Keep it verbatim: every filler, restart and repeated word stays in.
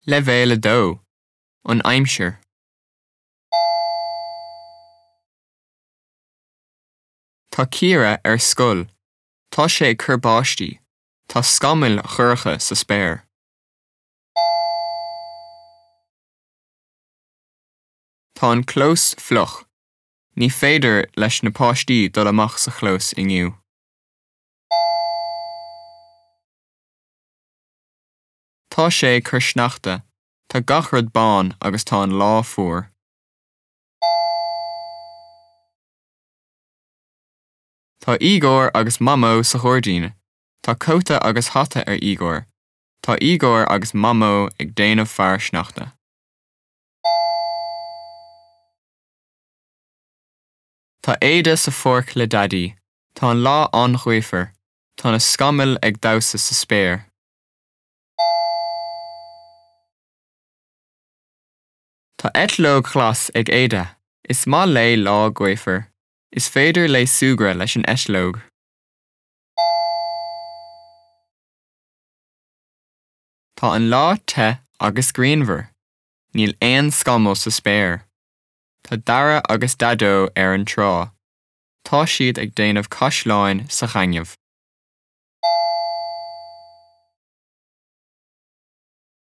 Le bhéile dó, an aimsir. Tá Ciara ar scoil, tá sé curbáistí, tá scamáil chuirche sa spéir. Tá an clós floch, ní féidir leis na páistí dul amach sa chlós inniu. Tá sé cur sneachta, tá gach rud bán agus tá an lá fuair. Tá Igor agus Mamo sa chóirdíne, tá cóta agus hata ar Igor, tá Igor agus Mamo ag déanamh fear sneachta. Tá éada sa forc le daddy, tá an lá an-ghuaifir, tá na scamáil ag dabhsa sa spéir. Tá eitlóg chlas ag éada, is má lé lá ghuaifir, is féidir le suagra leis an eitlóg. Tá an lá te agus grianmhar, níl aon scamáil sa spéir. Tá dara agus dadó ar an trá, tá siad ag déanamh caisleáin sa chainneamh.